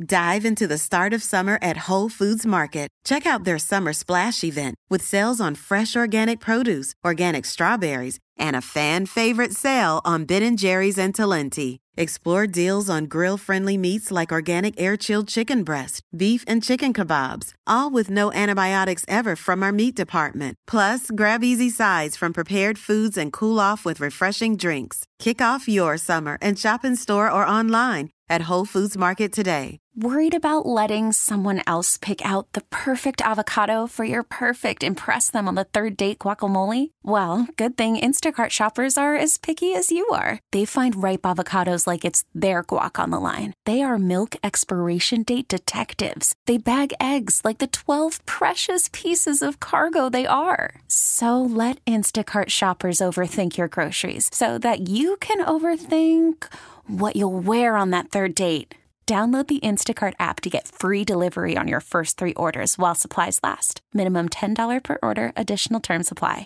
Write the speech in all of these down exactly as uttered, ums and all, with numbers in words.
Dive into the start of summer at Whole Foods Market. Check out their Summer Splash event with sales on fresh organic produce, organic strawberries, and a fan-favorite sale on Ben and Jerry's and Talenti. Explore deals on grill-friendly meats like organic air-chilled chicken breast, beef and chicken kebabs, all with no antibiotics ever from our meat department. Plus, grab easy sides from prepared foods and cool off with refreshing drinks. Kick off your summer and shop in store or online at Whole Foods Market today. Worried about letting someone else pick out the perfect avocado for your perfect impress them on the third date guacamole? Well, good thing Instacart shoppers are as picky as you are. They find ripe avocados like it's their guac on the line. They are milk expiration date detectives. They bag eggs like the twelve precious pieces of cargo they are. So let Instacart shoppers overthink your groceries so that you can overthink what you'll wear on that third date. Download the Instacart app to get free delivery on your first three orders while supplies last. Minimum ten dollars per order. Additional terms apply.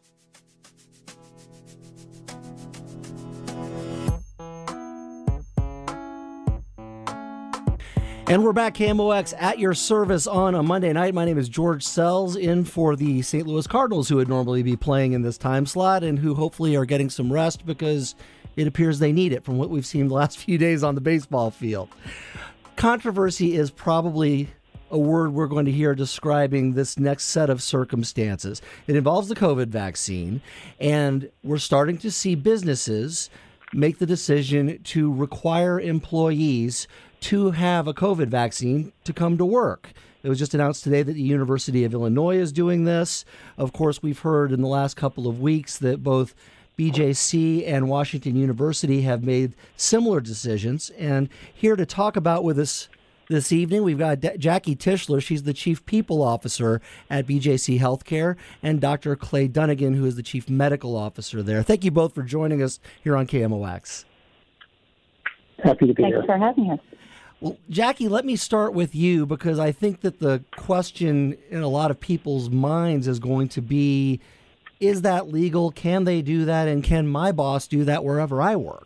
And we're back, K M O X, at your service on a Monday night. My name is George Sells, in for the Saint Louis Cardinals, who would normally be playing in this time slot and who hopefully are getting some rest because it appears they need it from what we've seen the last few days on the baseball field. Controversy is probably a word we're going to hear describing this next set of circumstances. It involves the COVID vaccine, and we're starting to see businesses make the decision to require employees to have a COVID vaccine to come to work. It was just announced today that the University of Illinois is doing this. Of course, we've heard in the last couple of weeks that both B J C and Washington University have made similar decisions. And here to talk about with us this evening, we've got D- Jackie Tischler. She's the Chief People Officer at B J C Healthcare, and Doctor Clay Dunnigan, who is the Chief Medical Officer there. Thank you both for joining us here on K M O X. Happy to be Thanks here. Thanks for having us. Well, Jackie, let me start with you, because I think that the question in a lot of people's minds is going to be, is that legal? Can they do that? And can my boss do that wherever I work?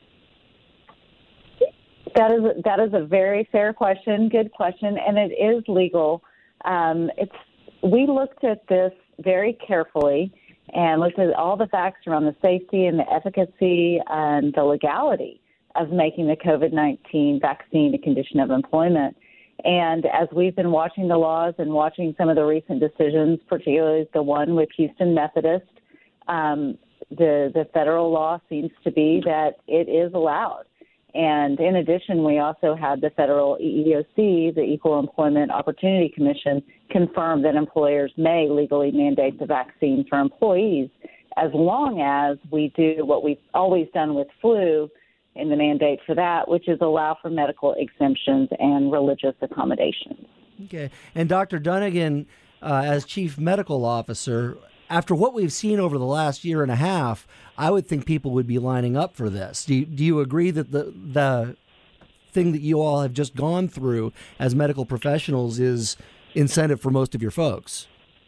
That is a, that is a very fair question, good question, and it is legal. Um, it's we looked at this very carefully and looked at all the facts around the safety and the efficacy and the legality of making the COVID nineteen vaccine a condition of employment. And as we've been watching the laws and watching some of the recent decisions, particularly the one with Houston Methodist, um, the, the federal law seems to be that it is allowed. And in addition, we also had the federal E E O C, the Equal Employment Opportunity Commission, confirm that employers may legally mandate the vaccine for employees as long as we do what we've always done with flu in the mandate for that, which is allow for medical exemptions and religious accommodations. Okay. And Doctor Dunnigan, uh, as Chief Medical Officer, after what we've seen over the last year and a half, I would think people would be lining up for this. Do you, do you agree that the the thing that you all have just gone through as medical professionals is incentive for most of your folks?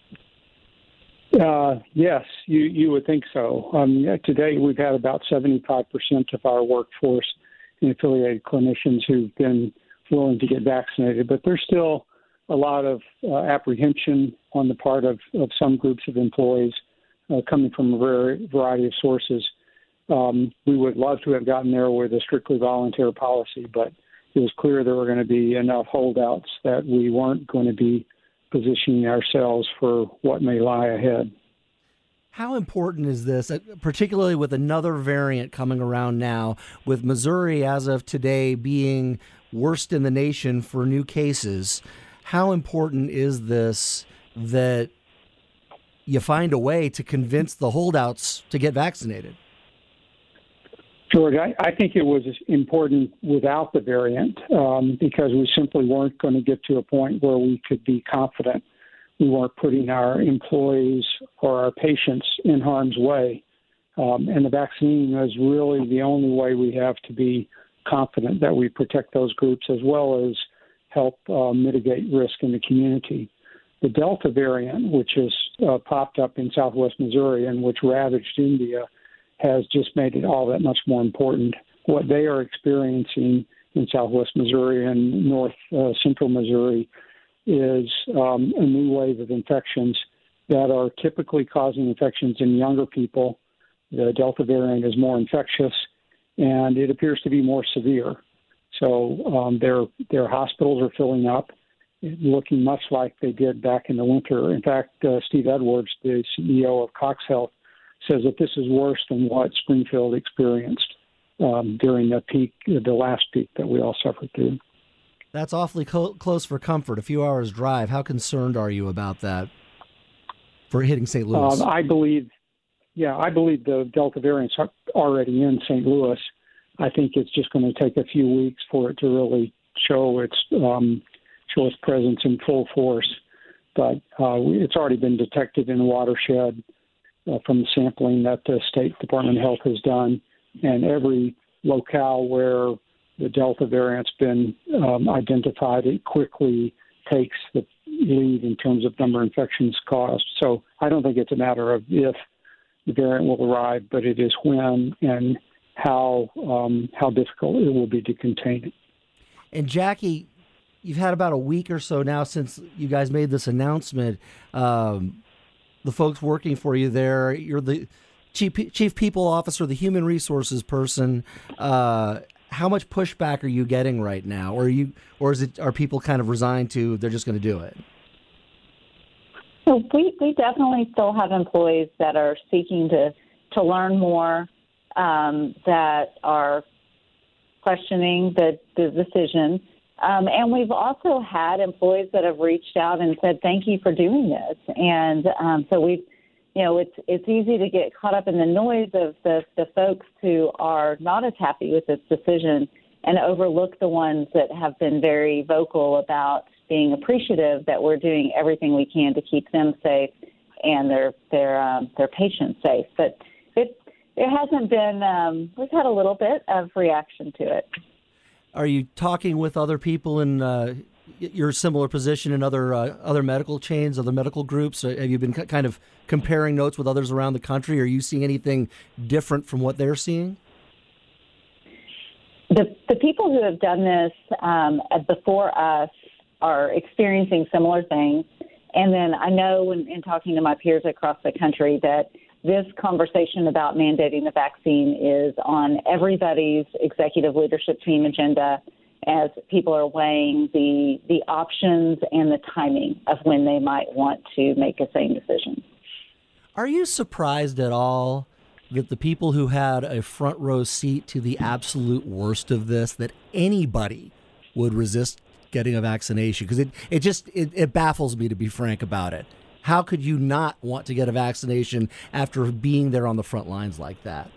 Uh, yes, you, you would think so. Um, today, we've had about seventy-five percent of our workforce and affiliated clinicians who've been willing to get vaccinated, but there's still a lot of uh, apprehension on the part of, of some groups of employees uh, coming from a very variety of sources. Um, we would love to have gotten there with a strictly voluntary policy, but it was clear there were going to be enough holdouts that we weren't going to be positioning ourselves for what may lie ahead. How important is this, particularly with another variant coming around now, with Missouri as of today being worst in the nation for new cases? How important is this that you find a way to convince the holdouts to get vaccinated? George, I, I think it was important without the variant um, because we simply weren't going to get to a point where we could be confident we weren't putting our employees or our patients in harm's way. Um, and the vaccine is really the only way we have to be confident that we protect those groups as well as help uh, mitigate risk in the community. The Delta variant, which has uh, popped up in southwest Missouri and which ravaged India, has just made it all that much more important. What they are experiencing in southwest Missouri and north uh, central Missouri is um, a new wave of infections that are typically causing infections in younger people. The Delta variant is more infectious, and it appears to be more severe. So um, their their hospitals are filling up, looking much like they did back in the winter. In fact, uh, Steve Edwards, the C E O of Cox Health, says that this is worse than what Springfield experienced um, during the peak, the last peak that we all suffered through. That's awfully co- close for comfort. A few hours drive. How concerned are you about that for hitting Saint Louis? Um, I believe, yeah, I believe the Delta variant's already in Saint Louis. I think it's just going to take a few weeks for it to really show its um, show its presence in full force. But uh, it's already been detected in the watershed uh, from the sampling that the State Department of Health has done, and every locale where the Delta variant's been um, identified, it quickly takes the lead in terms of number of infections caused. So I don't think it's a matter of if the variant will arrive, but it is when and how um, how difficult it will be to contain it. And Jackie, you've had about a week or so now since you guys made this announcement. Um, the folks working for you there, you're the chief, chief people officer, the human resources person. Uh, how much pushback are you getting right now, or are you, or is it are people kind of resigned to they're just going to do it? So we, we definitely still have employees that are seeking to to learn more, um, that are questioning the, the decision. Um, and we've also had employees that have reached out and said, thank you for doing this. And um, so we've, you know, it's it's easy to get caught up in the noise of the, the folks who are not as happy with this decision and overlook the ones that have been very vocal about being appreciative that we're doing everything we can to keep them safe and their their um, their patients safe. But it it hasn't been. Um, we've had a little bit of reaction to it. Are you talking with other people in uh, your similar position in other uh, other medical chains, other medical groups? Have you been c- kind of comparing notes with others around the country? Are you seeing anything different from what they're seeing? The the people who have done this um, before us are experiencing similar things. And then I know in, in talking to my peers across the country that this conversation about mandating the vaccine is on everybody's executive leadership team agenda as people are weighing the the options and the timing of when they might want to make a same decision. Are you surprised at all that the people who had a front row seat to the absolute worst of this, that anybody would resist getting a vaccination? Because it, it just it, it baffles me, to be frank about it. How could you not want to get a vaccination after being there on the front lines like that?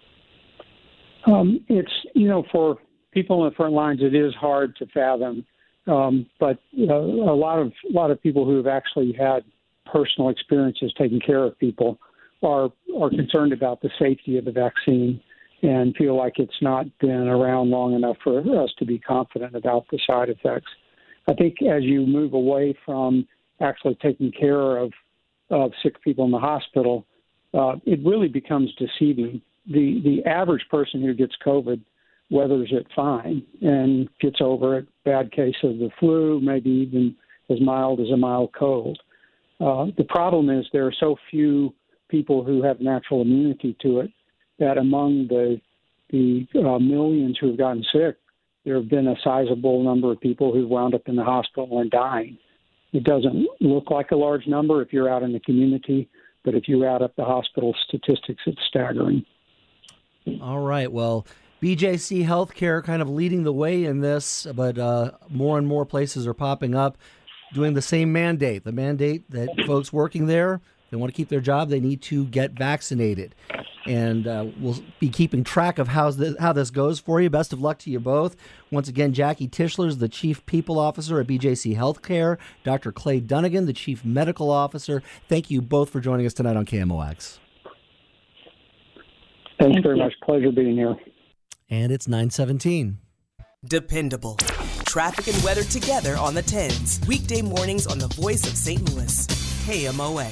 Um, it's, you know, for people on the front lines, it is hard to fathom. Um, but uh, a lot of a lot of people who have actually had personal experiences taking care of people are are concerned about the safety of the vaccine and feel like it's not been around long enough for us to be confident about the side effects. I think as you move away from actually taking care of, of sick people in the hospital, uh, it really becomes deceiving. The the average person who gets COVID weathers it fine and gets over it. Bad case of the flu, maybe even as mild as a mild cold. Uh, the problem is there are so few people who have natural immunity to it that among the the uh, millions who have gotten sick, there have been a sizable number of people who've wound up in the hospital and dying. It doesn't look like a large number if you're out in the community, but if you add up the hospital statistics, it's staggering. All right. Well, B J C Healthcare kind of leading the way in this, but uh, more and more places are popping up doing the same mandate, the mandate that folks working there, they want to keep their job, they need to get vaccinated. And uh, we'll be keeping track of how's this, how this goes for you. Best of luck to you both. Once again, Jackie Tischler is the Chief People Officer at B J C Healthcare. Doctor Clay Dunnigan, the Chief Medical Officer. Thank you both for joining us tonight on K M O X. Thanks very much. Pleasure being here. And it's nine seventeen. Dependable. Traffic and weather together on the tens. Weekday mornings on the voice of Saint Louis. K M O X.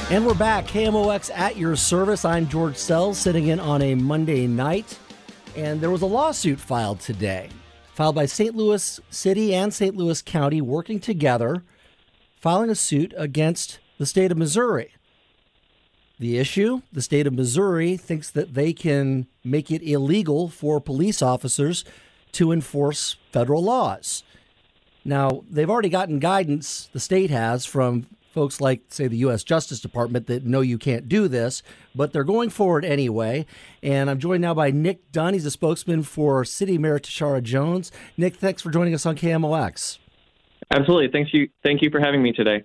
And we're back, K M O X at your service. I'm George Sells, sitting in on a Monday night. And there was a lawsuit filed today, filed by Saint Louis City and Saint Louis County working together, filing a suit against the state of Missouri. The issue, the state of Missouri thinks that they can make it illegal for police officers to enforce federal laws. Now, they've already gotten guidance, the state has, from folks like, say, the U S Justice Department that know you can't do this, but they're going forward anyway. And I'm joined now by Nick Dunn. He's a spokesman for City Mayor Tishaura Jones. Nick, thanks for joining us on K M O X. Absolutely. Thank you. Thank you for having me today.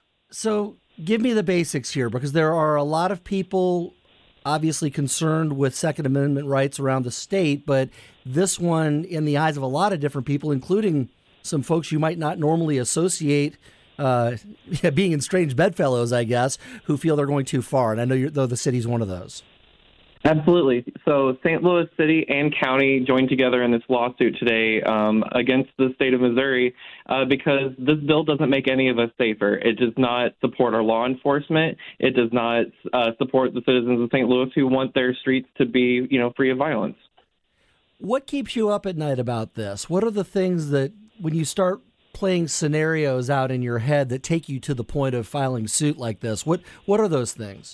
So give me the basics here, because there are a lot of people obviously concerned with Second Amendment rights around the state, but this one, in the eyes of a lot of different people, including some folks you might not normally associate Uh, yeah, being in strange bedfellows, I guess, who feel they're going too far. And I know you're, though the city's one of those. Absolutely. So Saint Louis City and County joined together in this lawsuit today um, against the state of Missouri uh, because this bill doesn't make any of us safer. It does not support our law enforcement. It does not uh, support the citizens of Saint Louis who want their streets to be, you know, free of violence. What keeps you up at night about this? What are the things that, when you start playing scenarios out in your head, that take you to the point of filing suit like this? What what are those things?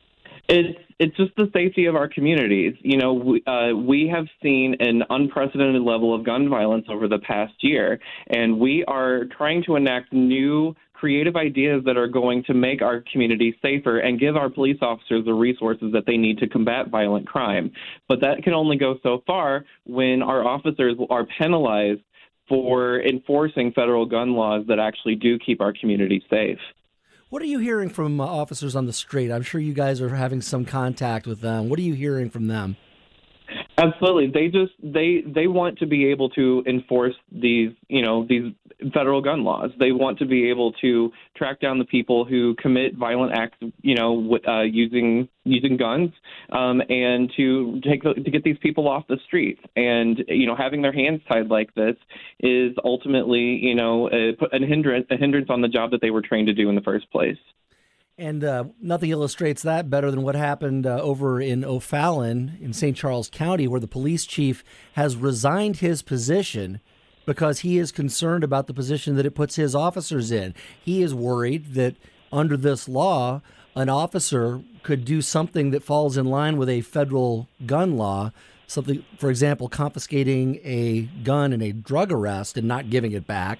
It's it's just the safety of our communities. You know, we, uh, we have seen an unprecedented level of gun violence over the past year, and we are trying to enact new creative ideas that are going to make our communities safer and give our police officers the resources that they need to combat violent crime. But that can only go so far when our officers are penalized for enforcing federal gun laws that actually do keep our community safe. What are you hearing from uh, officers on the street? I'm sure you guys are having some contact with them. What are you hearing from them? Absolutely. They just they they want to be able to enforce these, you know, these federal gun laws. They want to be able to track down the people who commit violent acts, you know, uh, using using guns, um, and to take to get these people off the streets. And you know, having their hands tied like this is ultimately, you know, a, a hindrance a hindrance on the job that they were trained to do in the first place. And uh, nothing illustrates that better than what happened uh, over in O'Fallon in Saint Charles County, where the police chief has resigned his position because he is concerned about the position that it puts his officers in. He is worried that under this law, an officer could do something that falls in line with a federal gun law, something, for example, confiscating a gun in a drug arrest and not giving it back.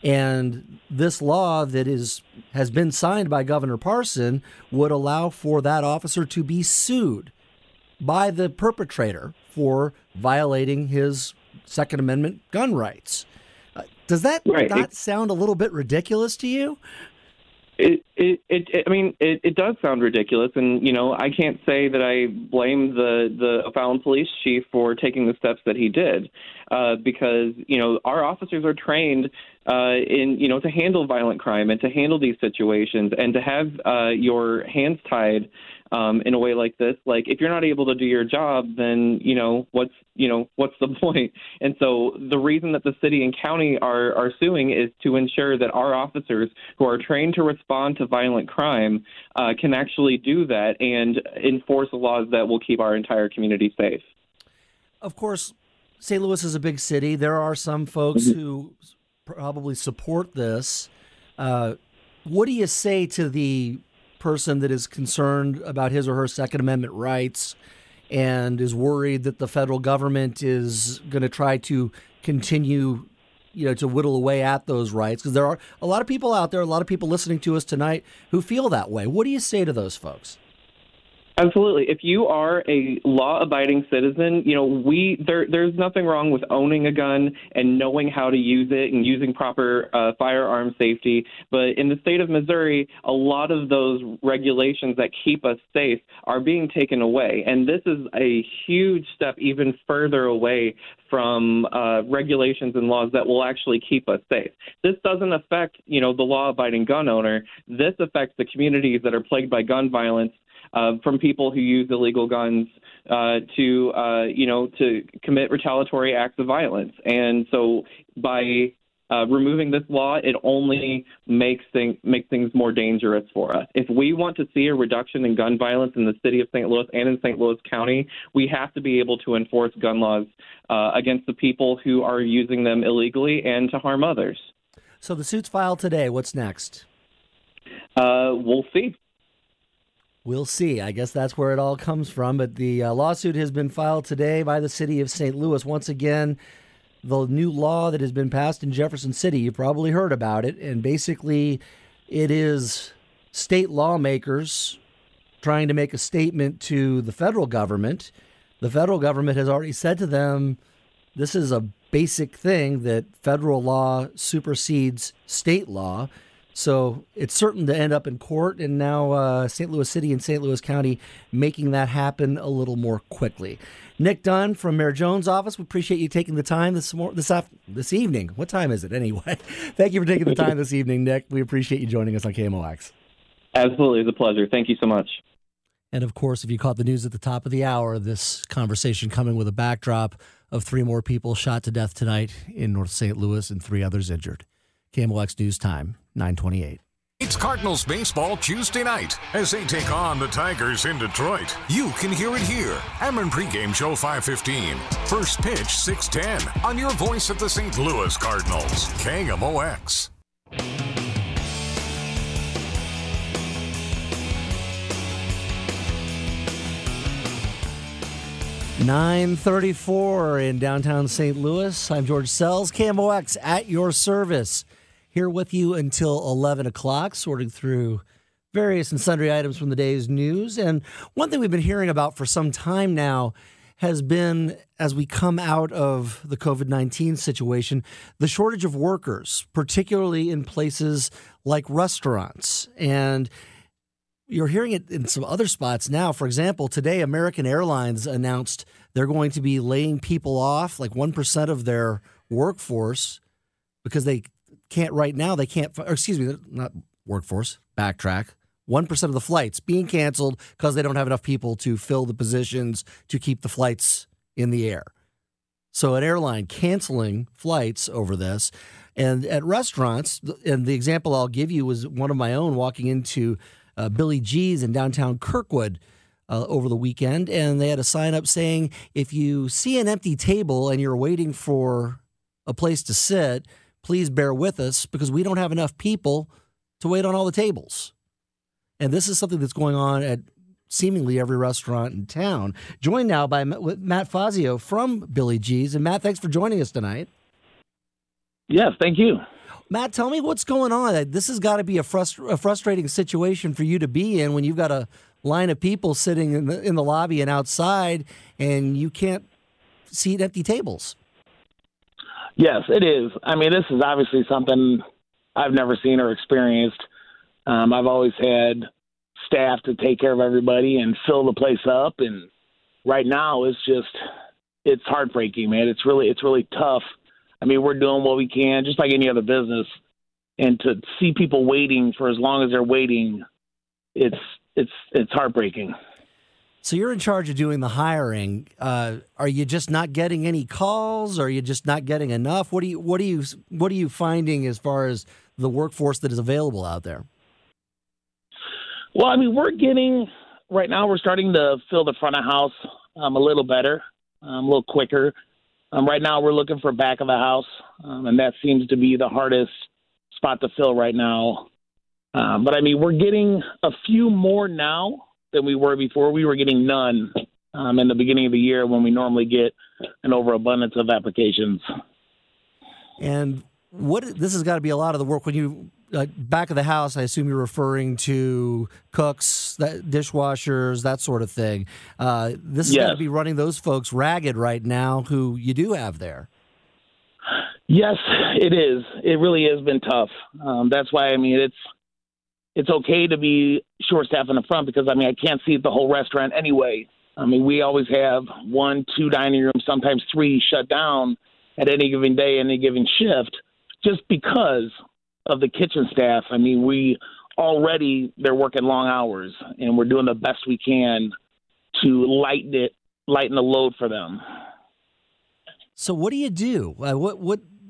And this law that is has been signed by Governor Parson would allow for that officer to be sued by the perpetrator for violating his Second Amendment gun rights. Uh, does that right. not it, sound a little bit ridiculous to you? It, it, it, it I mean, it, it does sound ridiculous, and you know, I can't say that I blame the the O'Fallon police chief for taking the steps that he did, uh, because you know, our officers are trained uh, in you know to handle violent crime and to handle these situations, and to have uh, your hands tied um, in a way like this. Like, if you're not able to do your job, then you know what's you know what's the point? And so the reason that the city and county are are suing is to ensure that our officers who are trained to respond to violent crime uh, can actually do that and enforce the laws that will keep our entire community safe. Of course, Saint Louis is a big city. There are some folks mm-hmm. who probably support this. Uh, what do you say to the person that is concerned about his or her Second Amendment rights and is worried that the federal government is going to try to continue, you know, to whittle away at those rights? Because there are a lot of people out there, a lot of people listening to us tonight who feel that way. What do you say to those folks? Absolutely. If you are a law-abiding citizen, you know, we there there's nothing wrong with owning a gun and knowing how to use it and using proper uh, firearm safety. But in the state of Missouri, a lot of those regulations that keep us safe are being taken away. And this is a huge step even further away from uh, regulations and laws that will actually keep us safe. This doesn't affect, you know, the law-abiding gun owner. This affects the communities that are plagued by gun violence, Uh, from people who use illegal guns uh, to, uh, you know, to commit retaliatory acts of violence. And so by Uh, removing this law, it only makes things makes things more dangerous for us. If we want to see a reduction in gun violence in the city of Saint Louis and in Saint Louis County, we have to be able to enforce gun laws uh, against the people who are using them illegally and to harm others. So the suit's filed today. What's next? Uh, we'll see. We'll see. I guess that's where it all comes from. But the uh, lawsuit has been filed today by the city of Saint Louis. Once again, the new law that has been passed in Jefferson City, you probably heard about it. And basically, it is state lawmakers trying to make a statement to the federal government. The federal government has already said to them, this is a basic thing that federal law supersedes state law. So it's certain to end up in court, and now uh, Saint Louis City and Saint Louis County making that happen a little more quickly. Nick Dunn from Mayor Jones' office, we appreciate you taking the time this mor- this af- this evening. What time is it anyway? Thank you for taking the time this evening, Nick. We appreciate you joining us on K M O X. Absolutely. It's a pleasure. Thank you so much. And, of course, if you caught the news at the top of the hour, this conversation coming with a backdrop of three more people shot to death tonight in North Saint Louis and three others injured. K M O X News Time, nine twenty-eight. It's Cardinals baseball Tuesday night as they take on the Tigers in Detroit. You can hear it here. Ameren pregame show five fifteen. First pitch six ten on your voice of the Saint Louis Cardinals. K M O X. nine thirty-four in downtown Saint Louis. I'm George Sells, K M O X at your service. Here with you until eleven o'clock, sorting through various and sundry items from the day's news. And one thing we've been hearing about for some time now has been, as we come out of the covid nineteen situation, the shortage of workers, particularly in places like restaurants. And you're hearing it in some other spots now. For example, today American Airlines announced they're going to be laying people off, like one percent of their workforce, because they can't right now, they can't, or excuse me, not workforce, backtrack. one percent of the flights being canceled because they don't have enough people to fill the positions to keep the flights in the air. So an airline canceling flights over this. And at restaurants, and the example I'll give you was one of my own, walking into uh, Billy G's in downtown Kirkwood uh, over the weekend, and they had a sign up saying, if you see an empty table and you're waiting for a place to sit, please bear with us because we don't have enough people to wait on all the tables. And this is something that's going on at seemingly every restaurant in town. Joined now by Matt Fazio from Billy G's. And Matt, thanks for joining us tonight. Yes, thank you. Matt, tell me what's going on. This has got to be a, frust- a frustrating situation for you to be in when you've got a line of people sitting in the, in the lobby and outside and you can't seat empty tables. Yes, it is. I mean, this is obviously something I've never seen or experienced. Um, I've always had staff to take care of everybody and fill the place up. And right now it's just, it's heartbreaking, man. It's really, it's really tough. I mean, we're doing what we can, just like any other business. And to see people waiting for as long as they're waiting, it's, it's, it's heartbreaking. So you're in charge of doing the hiring. Uh, are you just not getting any calls? Or are you just not getting enough? What do you what do you what are you finding as far as the workforce that is available out there? Well, I mean, we're getting right now. We're starting to fill the front of house um, a little better, um, a little quicker. Um, right now, we're looking for back of the house, um, and that seems to be the hardest spot to fill right now. Um, but I mean, we're getting a few more now than we were before. We were getting none um, in the beginning of the year when we normally get an overabundance of applications. And what this has got to be a lot of the work when you uh, back of the house. I assume you're referring to cooks, that, dishwashers, that sort of thing. Uh, this has yes. got to be running those folks ragged right now who you do have there. Yes, it is. It really has been tough. Um, that's why, I mean, it's it's okay to be short-staffed in the front because, I mean, I can't see the whole restaurant anyway. I mean, we always have one, two dining rooms, sometimes three shut down at any given day, any given shift, just because of the kitchen staff. I mean, we already, they're working long hours, and we're doing the best we can to lighten it, lighten the load for them. So what do you do? Uh, what what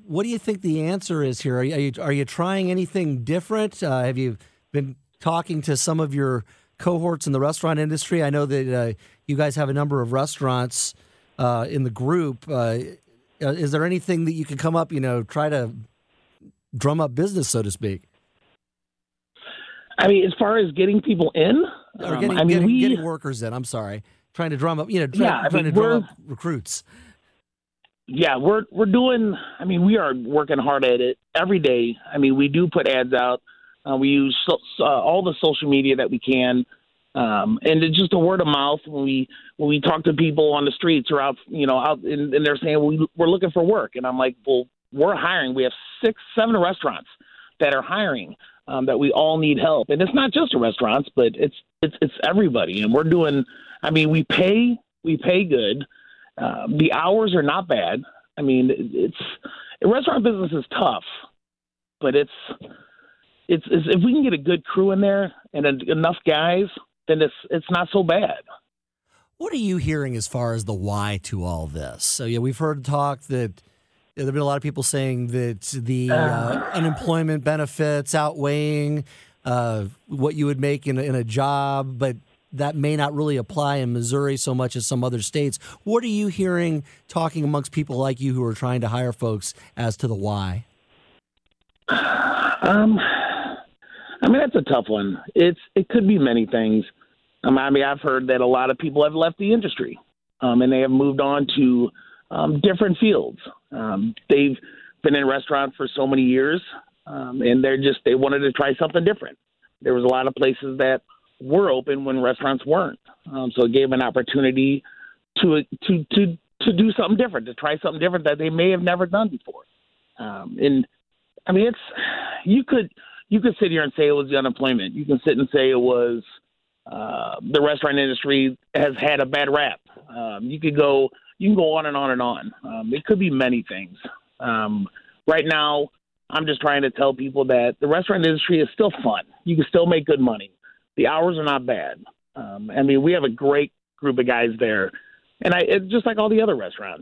what do you think the answer is here? Are you, are you, are you trying anything different? Uh, have you been talking to some of your cohorts in the restaurant industry? I know that uh, you guys have a number of restaurants uh, in the group. Uh, is there anything that you can come up, you know, try to drum up business, so to speak? I mean, as far as getting people in, or um, getting, I mean, getting, we, getting workers in, I'm sorry. Trying to drum up, you know, try, yeah, I trying mean, to we're, drum up recruits. Yeah, we're we're doing. I mean, we are working hard at it every day. I mean, we do put ads out. Uh, we use so, uh, all the social media that we can, um, and it's just a word of mouth when we when we talk to people on the streets or out, you know, out and, and they're saying we, we're looking for work, and I'm like, well, we're hiring. We have six, seven restaurants that are hiring. Um, that we all need help, and it's not just the restaurants, but it's it's it's everybody. And we're doing. I mean, we pay we pay good. Uh, the hours are not bad. I mean, it's restaurant business is tough, but it's it's, it's if we can get a good crew in there and a, enough guys, then it's it's not so bad. What are you hearing as far as the why to all this? So yeah, we've heard talk that. There have been a lot of people saying that the uh, unemployment benefits outweighing uh, what you would make in a, in a job, but that may not really apply in Missouri so much as some other states. What are you hearing talking amongst people like you who are trying to hire folks as to the why? Um, I mean, that's a tough one. It's It could be many things. Um, I mean, I've heard that a lot of people have left the industry um, and they have moved on to um, different fields. Um, they've been in restaurants for so many years, um, and they're just they wanted to try something different. There was a lot of places that were open when restaurants weren't, um, so it gave an opportunity to to to to do something different, to try something different that they may have never done before. Um, and I mean, it's you could you could sit here and say it was the unemployment. You can sit and say it was uh, the restaurant industry has had a bad rap. Um, you could go. You can go on and on and on. Um, it could be many things. Um, right now, I'm just trying to tell people that the restaurant industry is still fun. You can still make good money. The hours are not bad. Um, I mean, we have a great group of guys there, and I it's just like all the other restaurants.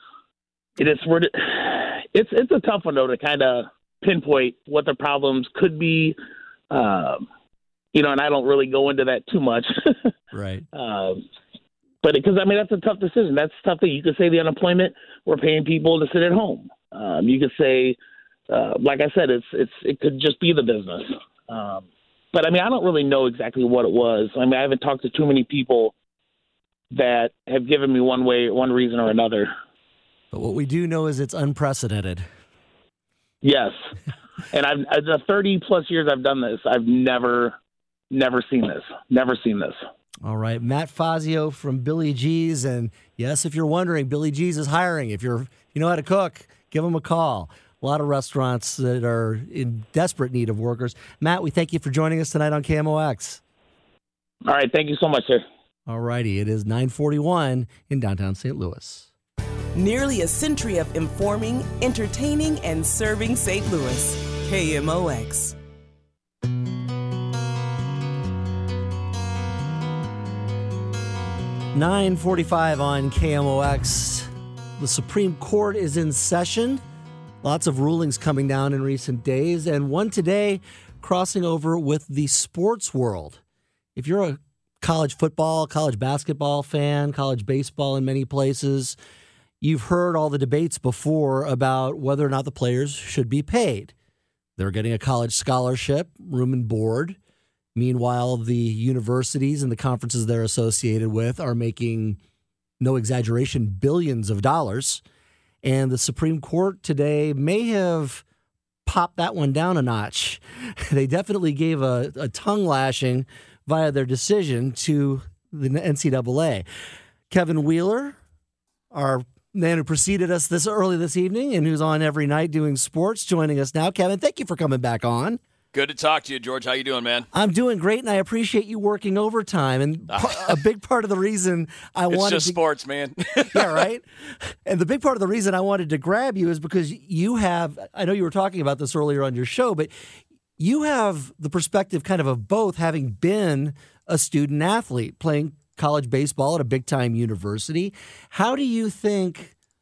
It is we're, it's it's a tough one though to kind of pinpoint what the problems could be. Um, you know, and I don't really go into that too much. Right. Um, But because, I mean, that's a tough decision. That's a tough thing. You could say the unemployment, we're paying people to sit at home. Um, you could say, uh, like I said, it's it's it could just be the business. Um, but, I mean, I don't really know exactly what it was. I mean, I haven't talked to too many people that have given me one way, one reason or another. But what we do know is it's unprecedented. Yes. And I've the thirty-plus years I've done this, I've never, never seen this. Never seen this. All right, Matt Fazio from Billy G's, and yes, if you're wondering, Billy G's is hiring. If you're you know how to cook, give them a call. A lot of restaurants that are in desperate need of workers. Matt, we thank you for joining us tonight on K M O X. All right, thank you so much, sir. All righty, it is nine forty-one in downtown Saint Louis. Nearly a century of informing, entertaining, and serving Saint Louis. K M O X. nine forty-five on K M O X. The Supreme Court is in session. Lots of rulings coming down in recent days, and one today crossing over with the sports world. If you're a college football, college basketball fan, college baseball in many places, you've heard all the debates before about whether or not the players should be paid. They're getting a college scholarship, room and board. Meanwhile, the universities and the conferences they're associated with are making, no exaggeration, billions of dollars. And the Supreme Court today may have popped that one down a notch. They definitely gave a, a tongue lashing via their decision to the N C double A. Kevin Wheeler, our man who preceded us this early this evening and who's on every night doing sports, joining us now. Kevin, thank you for coming back on. Good to talk to you, George. How you doing, man? I'm doing great, and I appreciate you working overtime. And a big part of the reason I it's wanted just to, sports, man. Yeah, right? And the big part of the reason I wanted to grab you is because you have, I know you were talking about this earlier on your show, but you have the perspective kind of of both, having been a student athlete, playing college baseball at a big-time university. How do you think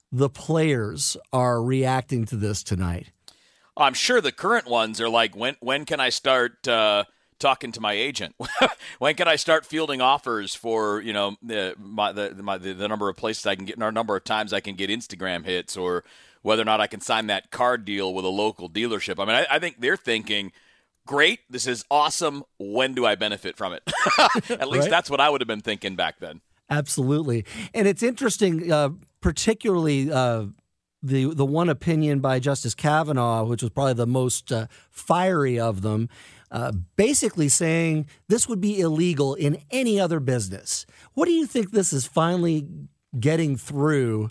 the players are reacting to this tonight? I'm sure the current ones are like, when when can I start uh, talking to my agent? When can I start fielding offers for, you know, the, my, the, my, the the number of places I can get, or number of times I can get Instagram hits, or whether or not I can sign that card deal with a local dealership. I mean, I, I think they're thinking, great, this is awesome. When do I benefit from it? At least Right? that's what I would have been thinking back then. Absolutely. And it's interesting, uh, particularly uh, the the one opinion by Justice Kavanaugh, which was probably the most uh, fiery of them, uh, basically saying this would be illegal in any other business. What do you think this is finally getting through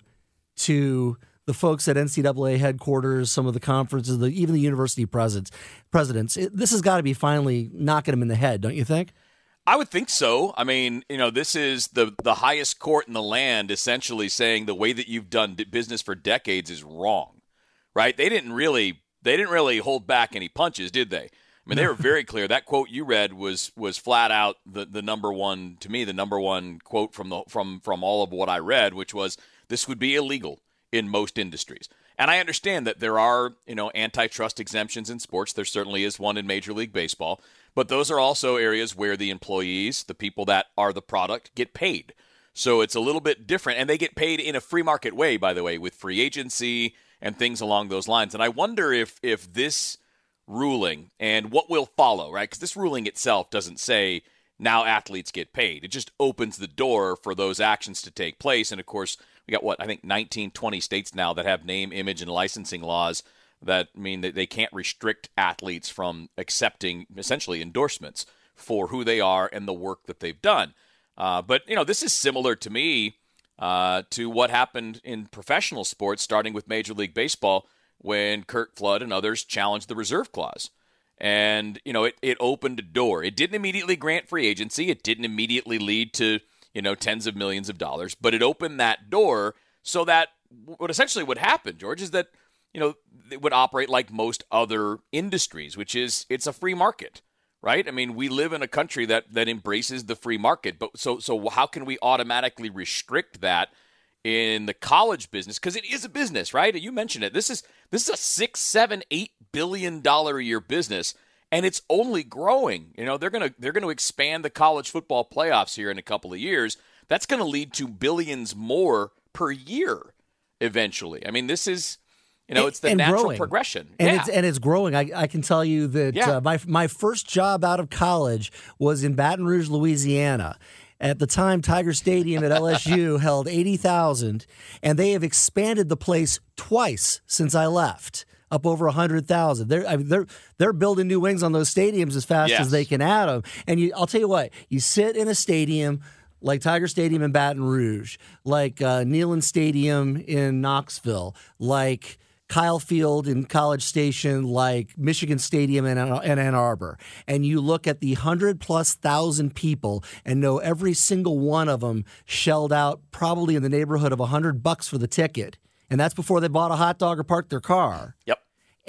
to the folks at N C double A headquarters, some of the conferences, the, even the university presidents? presidents? It, this has got to be finally knocking them in the head, don't you think? I would think so. I mean, you know, this is the the highest court in the land essentially saying the way that you've done business for decades is wrong, right? They didn't really they didn't really hold back any punches, did they? I mean, they were very clear. That quote you read was was flat out the, the number one, to me, the number one quote from the from from all of what I read, which was this would be illegal in most industries. And I understand that there are, you know, antitrust exemptions in sports. There certainly is one in Major League Baseball. But those are also areas where the employees, the people that are the product, get paid. So it's a little bit different. And they get paid in a free market way, by the way, with free agency and things along those lines. And I wonder if if this ruling and what will follow, right? Because this ruling itself doesn't say now athletes get paid. It just opens the door for those actions to take place. And, of course, we got, what, I think nineteen, twenty states now that have name, image, and licensing laws that mean that they can't restrict athletes from accepting essentially endorsements for who they are and the work that they've done. Uh, but, you know, this is similar to me uh, to what happened in professional sports, starting with Major League Baseball when Curt Flood and others challenged the reserve clause. And, you know, it, it opened a door. It didn't immediately grant free agency. It didn't immediately lead to, you know, tens of millions of dollars. But it opened that door so that what essentially would happen, George, is that, you know, it would operate like most other industries, which is it's a free market, right? I mean, we live in a country that that embraces the free market. But so so how can we automatically restrict that in the college business? Because it is a business, right? You mentioned it. This is this is a six, seven, eight billion dollar a year business, and it's only growing. You know, they're gonna they're gonna expand the college football playoffs here in a couple of years. That's going to lead to billions more per year eventually. I mean, this is. You know, it's the and natural growing. progression. And yeah. it's and it's growing. I, I can tell you that Yeah. uh, my my first job out of college was in Baton Rouge, Louisiana. At the time, Tiger Stadium at L S U held eighty thousand, and they have expanded the place twice since I left, up over one hundred thousand. They're I mean, they're they're building new wings on those stadiums as fast Yes. as they can add them. And you, I'll tell you what, you sit in a stadium like Tiger Stadium in Baton Rouge, like uh, Neyland Stadium in Knoxville, like Kyle Field in College Station, like Michigan Stadium in, in Ann Arbor, and you look at the hundred plus thousand people and know every single one of them shelled out probably in the neighborhood of a hundred bucks for the ticket, and that's before they bought a hot dog or parked their car. Yep.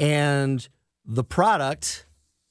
And the product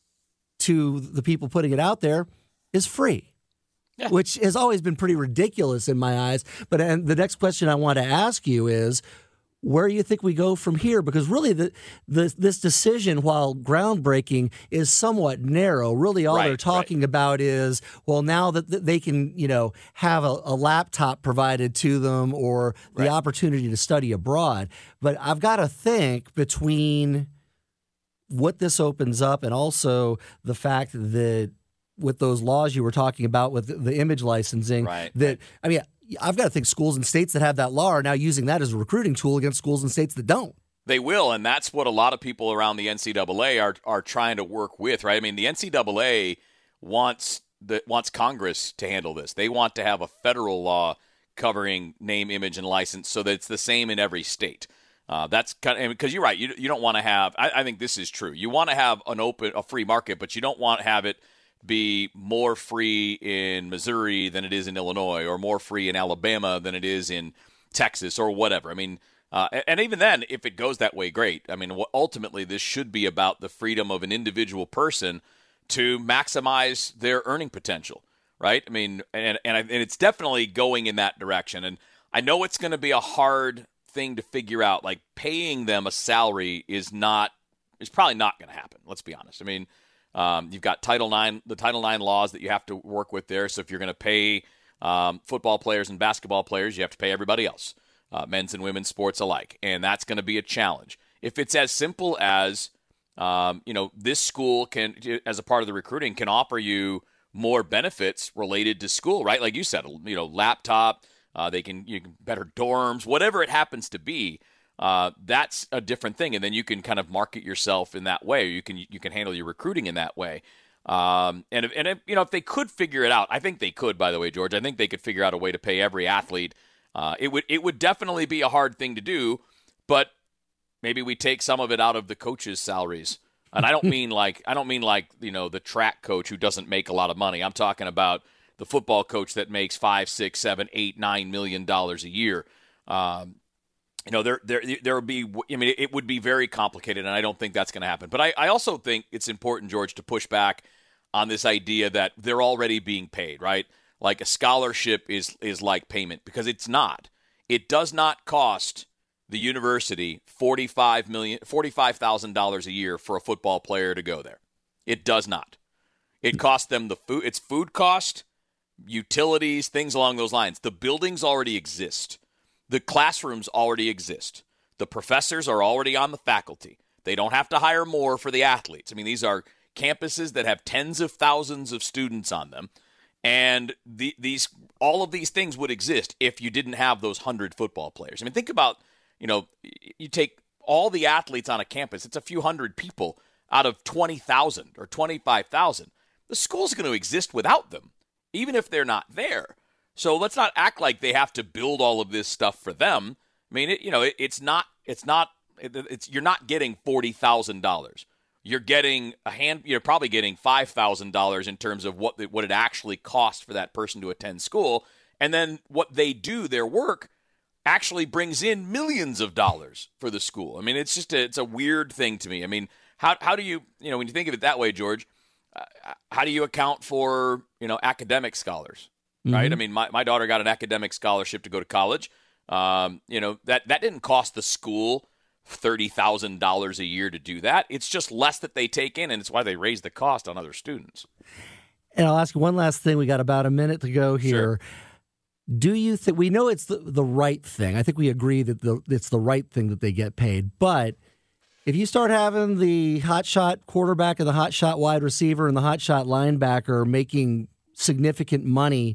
to the people putting it out there is free. Yeah. Which has always been pretty ridiculous in my eyes. But and the next question I want to ask you is, where do you think we go from here? Because really, the, the this decision, while groundbreaking, is somewhat narrow. Really, all Right, they're talking right. about is, well, now that th- they can, you know, have a, a laptop provided to them or the Right. opportunity to study abroad. But I've got to think between what this opens up and also the fact that with those laws you were talking about with the, the image licensing, Right, that right. I mean. I've got to think schools and states that have that law are now using that as a recruiting tool against schools and states that don't. They will, and that's what a lot of people around the N C double A are are trying to work with, right? I mean, the N C double A wants the wants Congress to handle this. They want to have a federal law covering name, image, and license so that it's the same in every state. Uh, that's kind of, because you're right. You you don't want to have. I, I think this is true. You want to have an open, a free market, but you don't want to have it be more free in Missouri than it is in Illinois, or more free in Alabama than it is in Texas, or whatever. I mean, uh, and even then, if it goes that way, great. I mean, ultimately, this should be about the freedom of an individual person to maximize their earning potential, right? I mean, and and, I, and it's definitely going in that direction. And I know it's going to be a hard thing to figure out. Like paying them a salary is not is probably not going to happen. Let's be honest. I mean, um, you've got Title nine, the Title nine laws that you have to work with there. So if you're going to pay um, football players and basketball players, you have to pay everybody else, uh, men's and women's sports alike, and that's going to be a challenge. If it's as simple as um, you know, this school can, as a part of the recruiting, can offer you more benefits related to school, right? Like you said, you know, laptop, uh, they can, you can better dorms, whatever it happens to be. Uh, that's a different thing, and then you can kind of market yourself in that way. You can you can handle your recruiting in that way. Um, and if, and if, you know, if they could figure it out, I think they could. By the way, George, I think they could figure out a way to pay every athlete. Uh, it would it would definitely be a hard thing to do, but maybe we take some of it out of the coaches' salaries. And I don't mean like I don't mean like you know the track coach who doesn't make a lot of money. I'm talking about the football coach that makes five, six, seven, eight, nine million dollars a year. Um, You know, there, there, there would be. I mean, it would be very complicated, and I don't think that's going to happen. But I, I also think it's important, George, to push back on this idea that they're already being paid, right? Like a scholarship is is like payment, because it's not. It does not cost the university forty-five million, forty-five thousand dollars a year for a football player to go there. It does not. It costs them the food. It's food cost, utilities, things along those lines. The buildings already exist. The classrooms already exist. The professors are already on the faculty. They don't have to hire more for the athletes. I mean, these are campuses that have tens of thousands of students on them. And the, these all of these things would exist if you didn't have those hundred football players. I mean, think about, you know, you take all the athletes on a campus. It's a few hundred people out of twenty thousand or twenty-five thousand. The school's going to exist without them, even if they're not there. So let's not act like they have to build all of this stuff for them. I mean, it, you know, it, it's not, it's not, it, it's you're not getting forty thousand dollars. You're getting a hand, you're probably getting five thousand dollars in terms of what the, what it actually costs for that person to attend school. And then what they do, their work, actually brings in millions of dollars for the school. I mean, it's just a, it's a weird thing to me. I mean, how how do you, you know, when you think of it that way, George, uh, how do you account for, you know, academic scholars? Right. Mm-hmm. I mean, my, my daughter got an academic scholarship to go to college. Um, you know, that, that didn't cost the school thirty thousand dollars a year to do that. It's just less that they take in, and it's why they raise the cost on other students. And I'll ask you one last thing. We got about a minute to go here. Sure. Do you think, we know it's the, the right thing. I think we agree that the, it's the right thing that they get paid. But if you start having the hotshot quarterback and the hotshot wide receiver and the hotshot linebacker making significant money,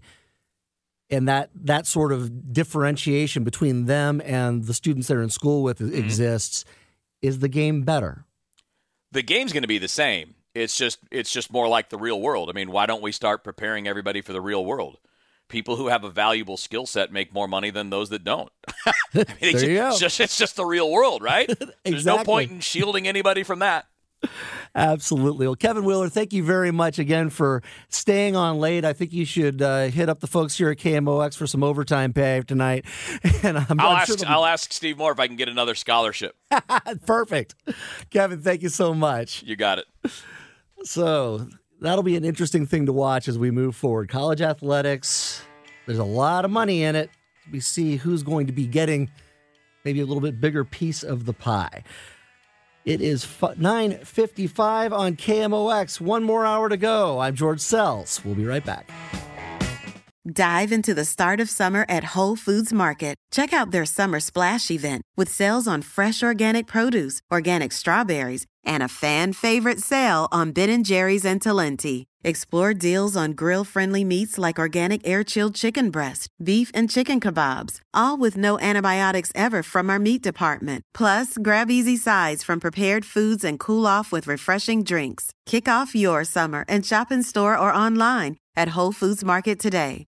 and that that sort of differentiation between them and the students they're in school with mm-hmm. exists, is the game better? The game's going to be the same. It's just it's just more like the real world. I mean, why don't we start preparing everybody for the real world? People who have a valuable skill set make more money than those that don't. I mean, there it's, you go. It's just, it's just the real world, right? Exactly. There's no point in shielding anybody from that. Absolutely. Well, Kevin Wheeler, thank you very much again for staying on late. I think you should uh, hit up the folks here at K M O X for some overtime pay tonight. And I'm, I'll, I'm ask, sure be... I'll ask Steve Moore if I can get another scholarship. Perfect. Kevin, thank you so much. You got it. So that'll be an interesting thing to watch as we move forward. College athletics, there's a lot of money in it. We see who's going to be getting maybe a little bit bigger piece of the pie. It is nine fifty-five on K M O X. One more hour to go. I'm George Sells. We'll be right back. Dive into the start of summer at Whole Foods Market. Check out their Summer Splash event with sales on fresh organic produce, organic strawberries, and a fan-favorite sale on Ben and Jerry's and Talenti. Explore deals on grill-friendly meats like organic air-chilled chicken breast, beef and chicken kebabs, all with no antibiotics ever from our meat department. Plus, grab easy sides from prepared foods and cool off with refreshing drinks. Kick off your summer and shop in store or online at Whole Foods Market today.